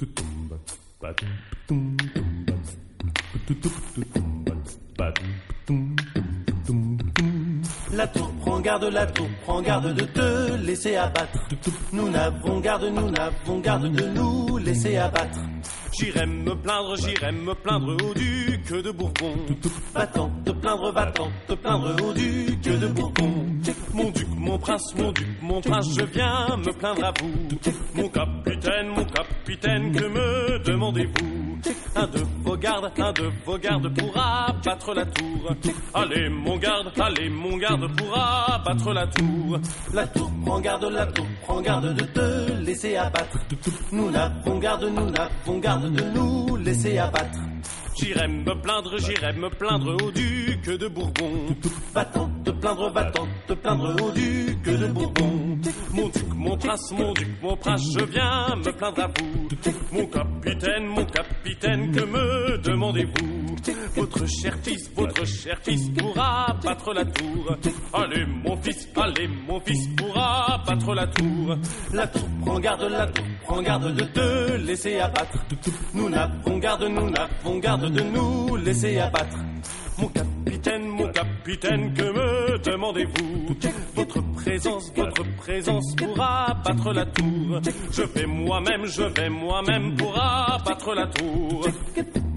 La tour prend garde de te laisser abattre. Nous n'avons garde de nous laisser abattre. J'irai me plaindre au duc de Bourbon. Va-t'en te plaindre au duc de Bourbon. Mon duc, mon prince, je viens me plaindre à vous. Mon capitaine, que me demandez-vous? Un de vos gardes pourra battre la tour. Allez mon garde pourra battre la tour. La tour prend garde de te laisser abattre. Nous n'avons garde de nous laisser abattre. J'irai me plaindre au duc de Bourbon. Va-t'en te plaindre au duc de Bourbon. Mon duc, mon prince, je viens me plaindre à vous. Mon capitaine, que me demandez-vous? Votre cher fils pourra battre la tour. Allez mon fils pourra battre la tour. La tour prend garde de te laisser abattre. Nous n'avons garde de nous laisser abattre. Mon capitaine, que me demandez-vous? Votre présence pourra battre la tour. Je vais moi-même pour abattre la tour.